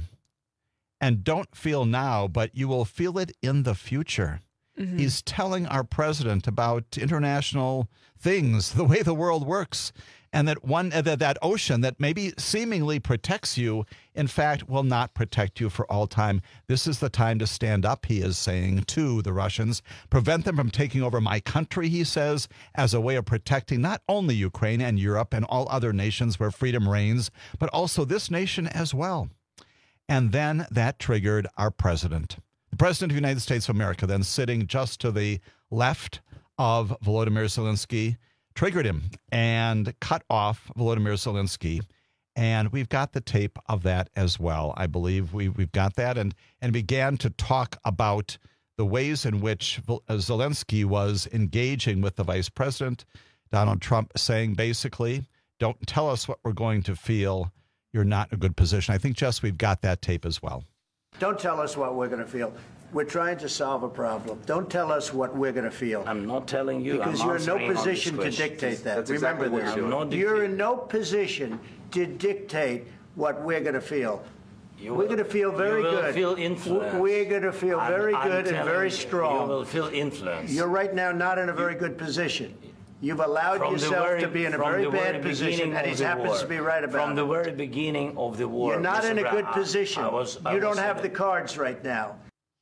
and don't feel now, but you will feel it in the future. Mm-hmm. He's telling our president about international things, the way the world works, and that that ocean that maybe seemingly protects you, in fact, will not protect you for all time. This is the time to stand up, he is saying to the Russians. Prevent them from taking over my country, he says, as a way of protecting not only Ukraine and Europe and all other nations where freedom reigns, but also this nation as well. And then that triggered our president. The President of the United States of America, then sitting just to the left of Volodymyr Zelensky, triggered him and cut off Volodymyr Zelensky. And we've got the tape of that as well. I believe we've got that, and began to talk about the ways in which Zelensky was engaging with the vice president, Donald Trump, saying basically, don't tell us what we're going to feel. You're not in a good position. I think, Jess, we've got that tape as well. Don't tell us what we're going to feel. We're trying to solve a problem. Don't tell us what we're going to feel. I'm not telling you. Because you're in no position to dictate that. That's Remember exactly this. You're in no position to dictate what we're going to feel. We're going to feel very good. You will feel influenced. We're going to feel very good and very strong. You will feel influenced. You're right now not in a very good position. You've allowed yourself to be in a very bad position, and he happens to be right about it. From the very beginning of the war. You're not in a good position. You don't have the the cards right now.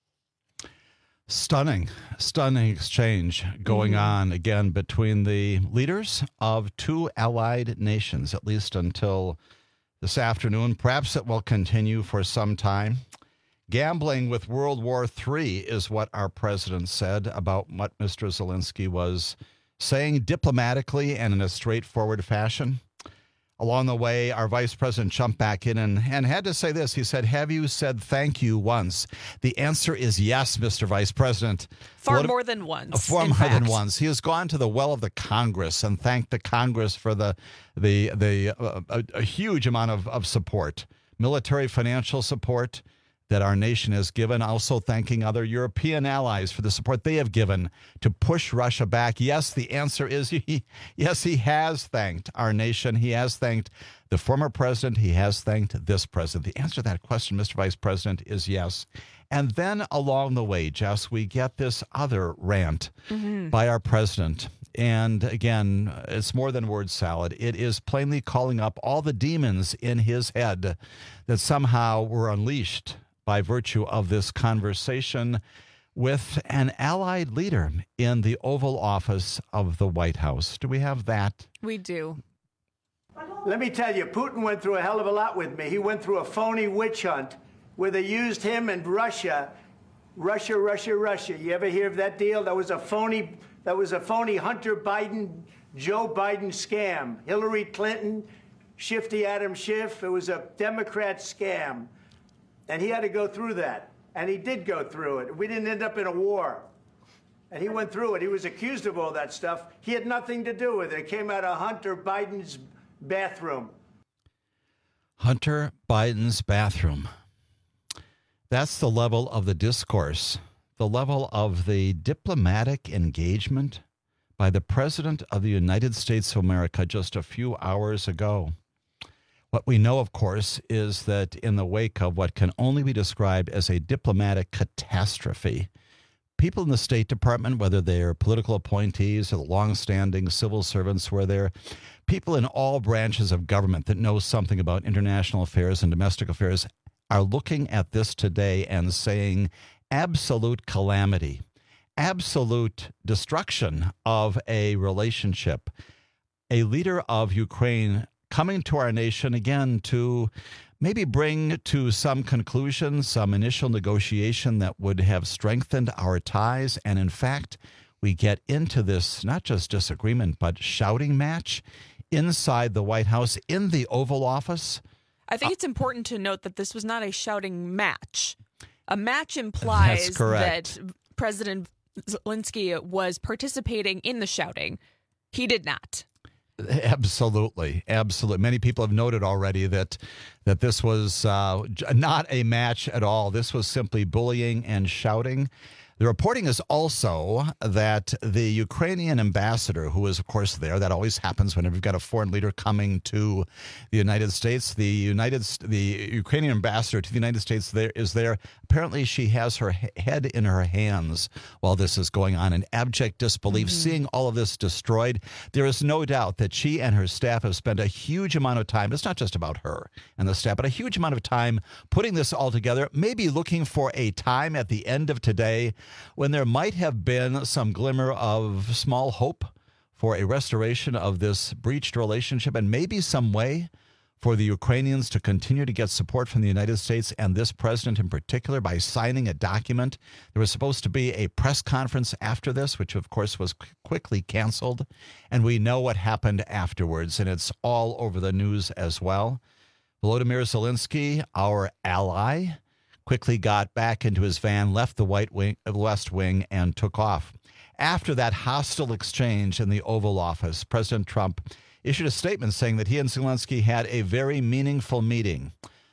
Stunning exchange going on again between the leaders of two allied nations, at least until this afternoon. Perhaps it will continue for some time. Gambling with World War III is what our president said about what Mr. Zelensky was saying diplomatically and in a straightforward fashion. Along the way, our vice president jumped back in and had to say this. He said, have you said thank you once? The answer is yes, Mr. Vice President. Far more than once. Far more than once. He has gone to the well of the Congress and thanked the Congress for a huge amount of support, military, financial support that our nation has given, also thanking other European allies for the support they have given to push Russia back. Yes, the answer is yes, he has thanked our nation. He has thanked the former president. He has thanked this president. The answer to that question, Mr. Vice President, is yes. And then along the way, Jess, we get this other rant by our president. And again, it's more than word salad. It is plainly calling up all the demons in his head that somehow were unleashed by virtue of this conversation with an allied leader in the Oval Office of the White House. Do we have that? We do. Let me tell you, Putin went through a hell of a lot with me. He went through a phony witch hunt where they used him and Russia. You ever hear of that deal? That was a phony Hunter Biden, Joe Biden scam. Hillary Clinton, Shifty Adam Schiff. It was a Democrat scam. And he had to go through that. And he did go through it. We didn't end up in a war. And he went through it. He was accused of all that stuff. He had nothing to do with it. It came out of Hunter Biden's bathroom. Hunter Biden's bathroom. That's the level of the discourse, the level of the diplomatic engagement by the President of the United States of America just a few hours ago. What we know, of course, is that in the wake of what can only be described as a diplomatic catastrophe, people in the State Department, whether they're political appointees or the longstanding civil servants, where they're people in all branches of government that know something about international affairs and domestic affairs, are looking at this today and saying absolute calamity, absolute destruction of a relationship. A leader of Ukraine coming to our nation again to maybe bring to some conclusion, some initial negotiation that would have strengthened our ties. And in fact, we get into this not just disagreement, but shouting match inside the White House, in the Oval Office. I think it's important to note that this was not a shouting match. A match implies that President Zelensky was participating in the shouting. He did not. Absolutely. Absolutely. Many people have noted already that this was not a match at all. This was simply bullying and shouting. The reporting is also that the Ukrainian ambassador, who is, of course, there, that always happens whenever you've got a foreign leader coming to the United States. The Ukrainian ambassador to the United States is there. Apparently, she has her head in her hands while this is going on, in abject disbelief, seeing all of this destroyed. There is no doubt that she and her staff have spent a huge amount of time. It's not just about her and the staff, but a huge amount of time putting this all together, maybe looking for a time at the end of today when there might have been some glimmer of small hope for a restoration of this breached relationship, and maybe some way for the Ukrainians to continue to get support from the United States and this president in particular by signing a document. There was supposed to be a press conference after this, which of course was quickly canceled, and we know what happened afterwards, and it's all over the news as well. Volodymyr Zelensky, our ally, quickly got back into his van, left the West Wing, and took off. After that hostile exchange in the Oval Office, President Trump issued a statement saying that he and Zelensky had a very meaningful meeting.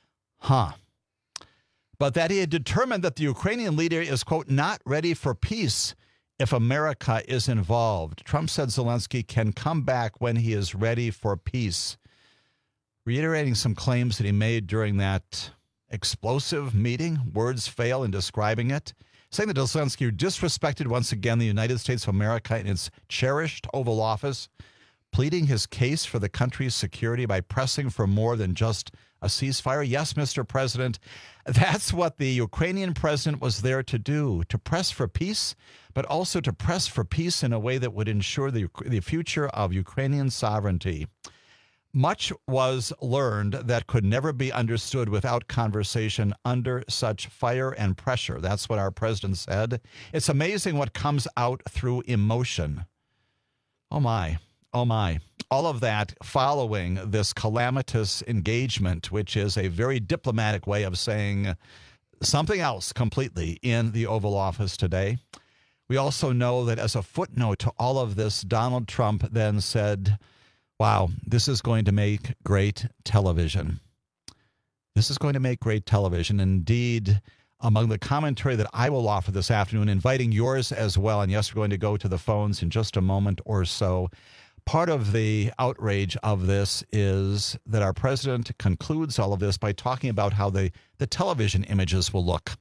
But that he had determined that the Ukrainian leader is, quote, not ready for peace if America is involved. Trump said Zelensky can come back when he is ready for peace, reiterating some claims that he made during that explosive meeting. Words fail in describing it. Saying that Zelensky disrespected once again the United States of America in its cherished Oval Office, pleading his case for the country's security by pressing for more than just a ceasefire. Yes, Mr. President, that's what the Ukrainian president was there to do, to press for peace, but also to press for peace in a way that would ensure the future of Ukrainian sovereignty. Much was learned that could never be understood without conversation under such fire and pressure. That's what our president said. It's amazing what comes out through emotion. Oh, my. Oh, my. All of that following this calamitous engagement, which is a very diplomatic way of saying something else completely in the Oval Office today. We also know that as a footnote to all of this, Donald Trump then said, wow, this is going to make great television. This is going to make great television. Indeed, among the commentary that I will offer this afternoon, inviting yours as well, and yes, we're going to go to the phones in just a moment or so. Part of the outrage of this is that our president concludes all of this by talking about how the television images will look.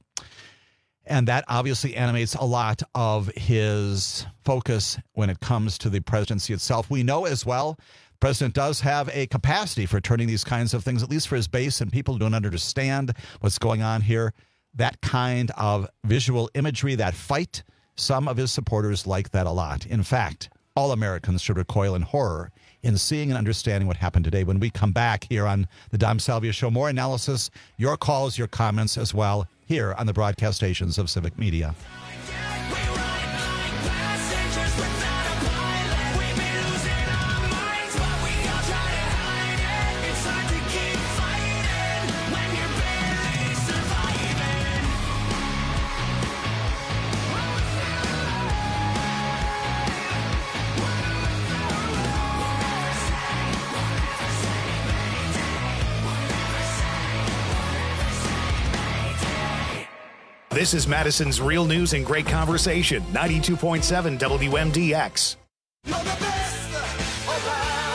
And that obviously animates a lot of his focus when it comes to the presidency itself. We know as well, the president does have a capacity for turning these kinds of things, at least for his base and people who don't understand what's going on here. That kind of visual imagery, that fight, some of his supporters like that a lot. In fact, all Americans should recoil in horror in seeing and understanding what happened today. When we come back here on the Dom Salvia Show, more analysis, your calls, your comments as well, here on the broadcast stations of Civic Media. This is Madison's Real News and Great Conversation, 92.7 WMDX.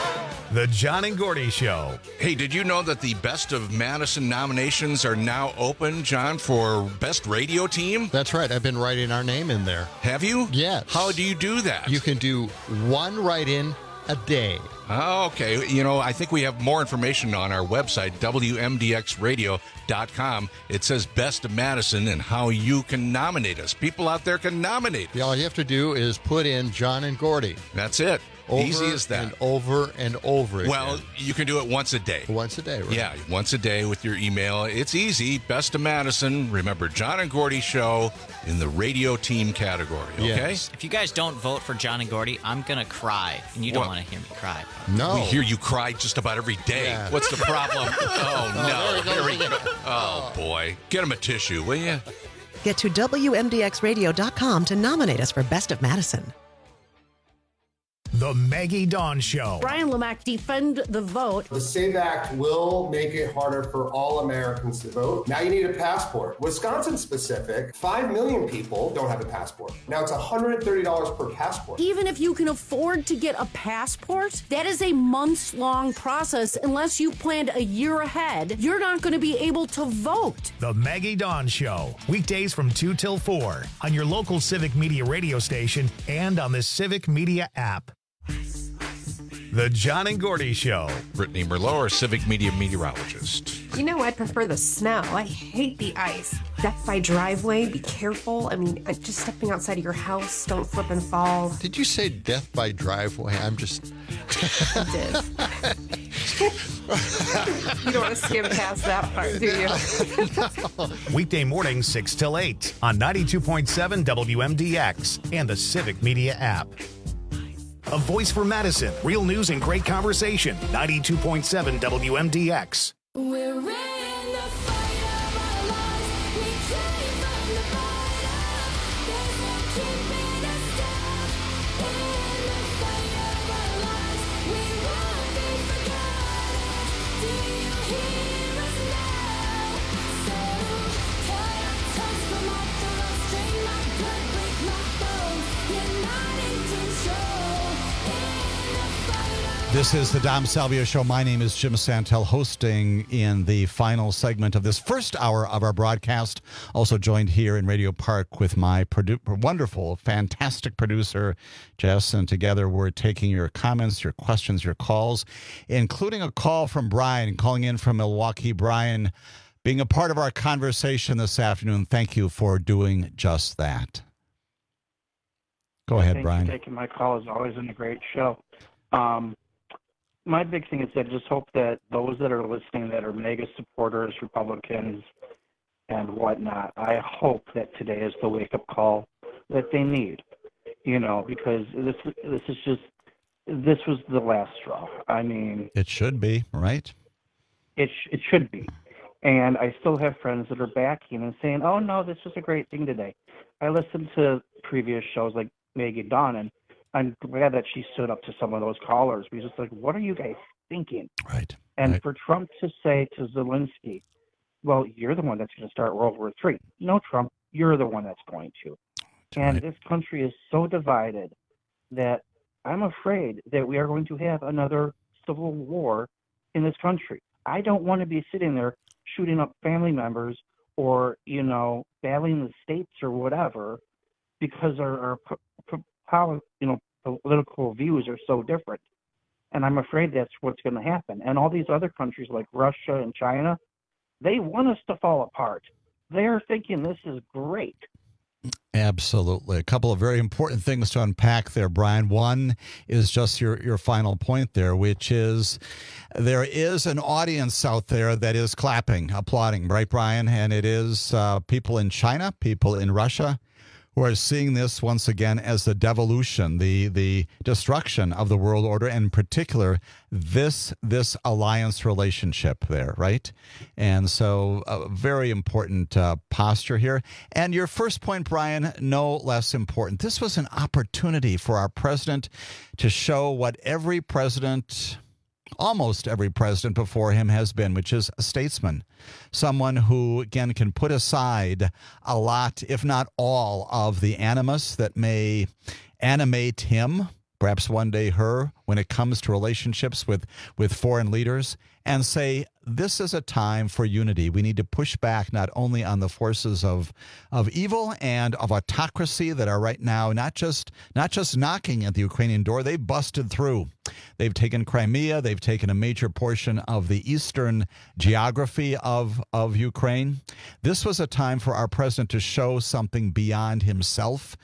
The John and Gordy Show. Hey, did you know that the Best of Madison nominations are now open, John, for Best Radio Team? That's right. I've been writing our name in there. Have you? Yes. How do you do that? You can do one write-in a day. Oh, okay. You know, I think we have more information on our website, WMDXradio.com. It says Best of Madison and how you can nominate us. People out there can nominate us. All you have to do is put in John and Gordy. That's it. Easy as that. And over and over again. Well, you can do it once a day. Once a day, right? Yeah, once a day with your email. It's easy. Best of Madison. Remember, John and Gordy Show in the radio team category, okay? Yes. If you guys don't vote for John and Gordy, I'm going to cry. And you don't want to hear me cry. No. We hear you cry just about every day. Yeah. What's the problem? Oh, no. Here we go. Oh, boy. Get him a tissue, will you? Get to WMDXradio.com to nominate us for Best of Madison. The Maggie Dawn Show. Brian Lamack, defend the vote. The SAVE Act will make it harder for all Americans to vote. Now you need a passport. Wisconsin specific, 5 million people don't have a passport. Now it's $130 per passport. Even if you can afford to get a passport, that is a months-long process. Unless you planned a year ahead, you're not going to be able to vote. The Maggie Dawn Show. Weekdays from 2 till 4 on your local Civic Media radio station and on the Civic Media app. The John and Gordy Show. Brittany Merlot, our Civic Media meteorologist. You know, I prefer the snow. I hate the ice. Death by driveway, be careful. I mean, just stepping outside of your house, don't slip and fall. Did you say death by driveway? I'm just... I did. You don't want to skim past that part, do you? No. Weekday mornings 6 till 8 on 92.7 WMDX and the Civic Media app. A voice for Madison. Real news and great conversation. 92.7 WMDX. We're in the fight of our lives. We came from the bottom. There's no keeping us down. In the fight of our lives, we won't be forgotten. Do you hear us now? So cut our tongues from our throats, drain my blood, break my bones. You're not in control. This is the Dom Salvia Show. My name is Jim Santel, hosting in the final segment of this first hour of our broadcast. Also joined here in Radio Park with my wonderful, fantastic producer, Jess. And together we're taking your comments, your questions, your calls, including a call from Brian, calling in from Milwaukee. Brian, being a part of our conversation this afternoon, thank you for doing just that. Go ahead, Brian. Thanks for taking my call. As always, in a great show. My big thing is that I just hope that those that are listening that are mega supporters, Republicans, and whatnot, I hope that today is the wake-up call that they need, because this was the last straw. I mean, it should be, right? It should be. And I still have friends that are backing and saying, oh, no, this was a great thing today. I listened to previous shows like Maggie Dawn, and I'm glad that she stood up to some of those callers. We just like, what are you guys thinking? Right. And for Trump to say to Zelensky, well, you're the one that's going to start World War III. No, Trump, you're the one that's going to. And this country is so divided that I'm afraid that we are going to have another civil war in this country. I don't want to be sitting there shooting up family members or, battling the states or whatever because our political views are so different. And I'm afraid that's what's going to happen. And all these other countries like Russia and China, they want us to fall apart. They're thinking this is great. Absolutely. A couple of very important things to unpack there, Brian. One is just your final point there, which is there is an audience out there that is clapping, applauding, right, Brian? And it is people in China, people in Russia, who are seeing this once again as the devolution, the destruction of the world order, and in particular, this alliance relationship there, right? And so a very important posture here. And your first point, Brian, no less important. This was an opportunity for our president to show what every president, almost every president before him has been, which is a statesman, someone who, again, can put aside a lot, if not all, of the animus that may animate him, perhaps one day her, when it comes to relationships with foreign leaders, and say, this is a time for unity. We need to push back not only on the forces of evil and of autocracy that are right now not just knocking at the Ukrainian door, they've busted through. They've taken Crimea. They've taken a major portion of the eastern geography of Ukraine. This was a time for our president to show something beyond himself,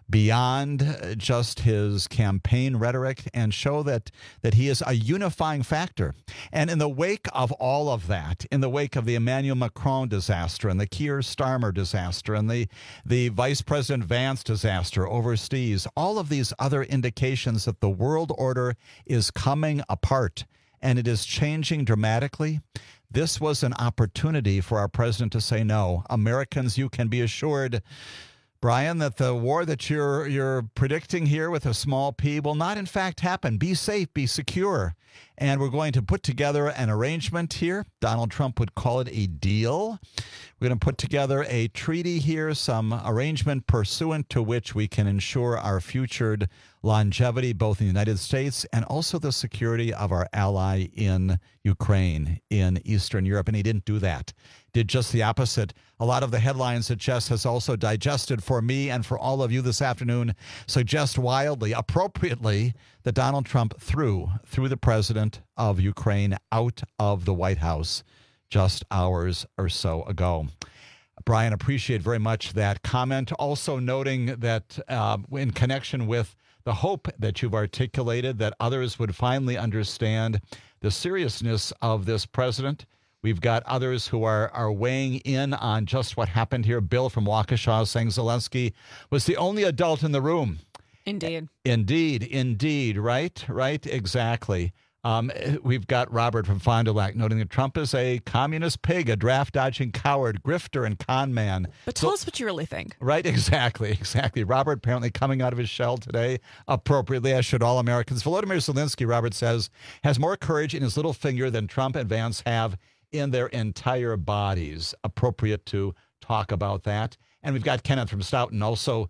beyond just his campaign rhetoric, and show that he is a unifying factor. And in the wake of all of that, in the wake of the Emmanuel Macron disaster and the Keir Starmer disaster and the Vice President Vance disaster overseas, all of these other indications that the world order is coming apart and it is changing dramatically, this was an opportunity for our president to say, no, Americans, you can be assured, Brian, that the war that you're predicting here with a small p will not in fact happen. Be safe, be secure. And we're going to put together an arrangement here. Donald Trump would call it a deal. We're going to put together a treaty here, some arrangement pursuant to which we can ensure our future longevity, both in the United States and also the security of our ally in Ukraine, in Eastern Europe. And he didn't do that. Did just the opposite. A lot of the headlines that Jess has also digested for me and for all of you this afternoon suggest wildly, appropriately, that Donald Trump threw the president of Ukraine out of the White House just hours or so ago. Brian, appreciate very much that comment. Also noting that in connection with the hope that you've articulated that others would finally understand the seriousness of this president. We've got others who are weighing in on just what happened here. Bill from Waukesha saying Zelensky was the only adult in the room. Indeed. Indeed. Right. Exactly. We've got Robert from Fond du Lac noting that Trump is a communist pig, a draft-dodging coward, grifter, and con man. But tell us what you really think. Right, exactly. Robert apparently coming out of his shell today, appropriately, as should all Americans. Volodymyr Zelensky, Robert says, has more courage in his little finger than Trump and Vance have in their entire bodies. Appropriate to talk about that. And we've got Kenneth from Stoughton also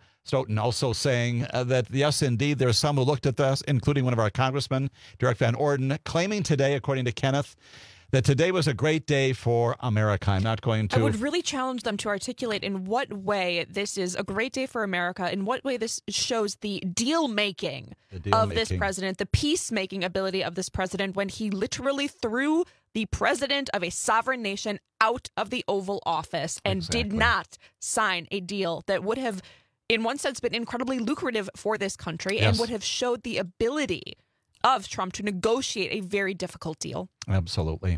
saying that, yes, indeed, there's some who looked at this, including one of our congressmen, Derek Van Orden, claiming today, according to Kenneth, that today was a great day for America. I'm not going to... I would really challenge them to articulate in what way this is a great day for America, in what way this shows the deal-making of this president, the peacemaking ability of this president, when he literally threw the president of a sovereign nation out of the Oval Office and did not sign a deal that would have, in one sense, been incredibly lucrative for this country and would have showed the ability of Trump to negotiate a very difficult deal. Absolutely.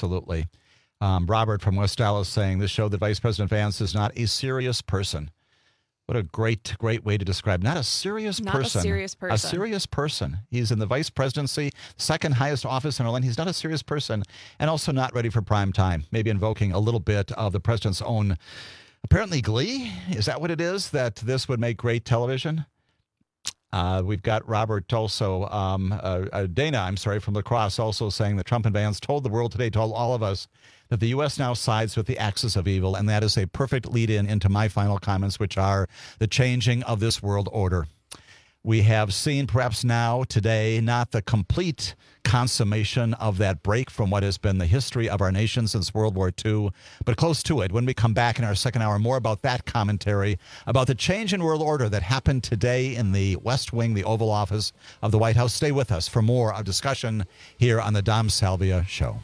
Robert from West Dallas saying this showed that Vice President Vance is not a serious person. What a great way to describe. Not a serious person. A serious person. He's in the vice presidency, second highest office in our land. He's not a serious person, and also not ready for prime time. Maybe invoking a little bit of the president's own, apparently, glee. Is that what it is? That this would make great television? We've got Robert also, Dana, from La Crosse, also saying that Trump and Vance told the world today, told all of us, that the U.S. now sides with the axis of evil, and that is a perfect lead-in into my final comments, which are the changing of this world order. We have seen perhaps now, today, not the complete consummation of that break from what has been the history of our nation since World War II, but close to it. When we come back in our second hour, more about that commentary, about the change in world order that happened today in the West Wing, the Oval Office of the White House. Stay with us for more of discussion here on the Dom Salvia Show.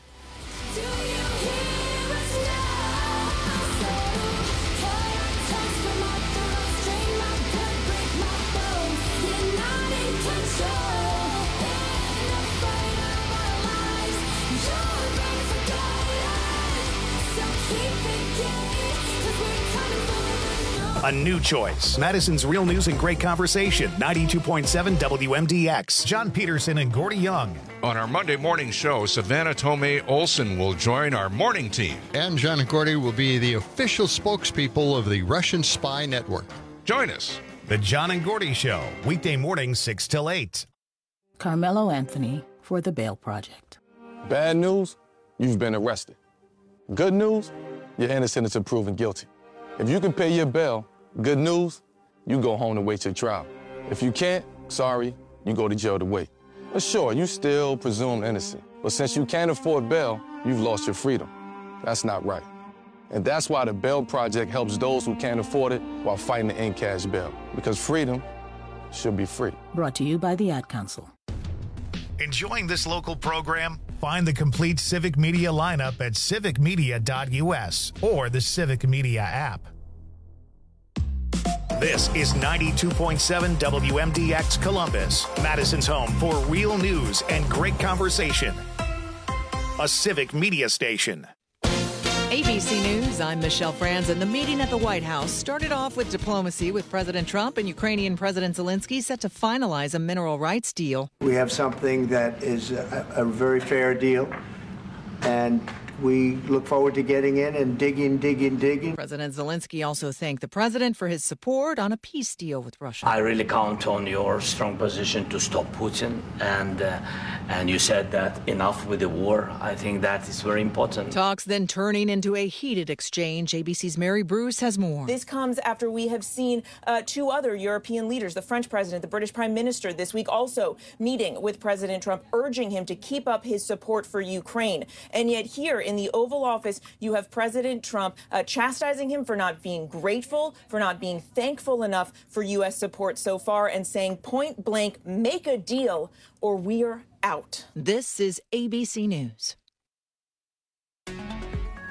A new choice. Madison's Real News and Great Conversation. 92.7 WMDX. John Peterson and Gordy Young. On our Monday morning show, Savannah Tomei Olsen will join our morning team. And John and Gordy will be the official spokespeople of the Russian spy network. Join us. The John and Gordy Show. Weekday mornings 6 till 8. Carmelo Anthony for The Bail Project. Bad news, you've been arrested. Good news, you're innocent until proven guilty. If you can pay your bail, good news, you go home to wait your trial. If you can't, sorry, you go to jail to wait. But sure, you still presumed innocent. But since you can't afford bail, you've lost your freedom. That's not right. And that's why the Bail Project helps those who can't afford it while fighting to end cash bail. Because freedom should be free. Brought to you by the Ad Council. Enjoying this local program? Find the complete Civic Media lineup at civicmedia.us or the Civic Media app. This is 92.7 WMDX Columbus, Madison's home for real news and great conversation. A Civic Media station. ABC News, I'm Michelle Franzen. The meeting at the White House started off with diplomacy with President Trump and Ukrainian President Zelensky set to finalize a mineral rights deal. We have something that is a very fair deal, and we look forward to getting in and digging. President Zelensky also thanked the president for his support on a peace deal with Russia. I really count on your strong position to stop Putin, and you said that enough with the war. I think that is very important. Talks then turning into a heated exchange. ABC's Mary Bruce has more. This comes after we have seen two other European leaders, the French president, the British prime minister, this week also meeting with President Trump, urging him to keep up his support for Ukraine. And yet here in the Oval Office, you have President Trump chastising him for not being grateful, for not being thankful enough for U.S. support so far, and saying point blank, make a deal or we're out. This is ABC News.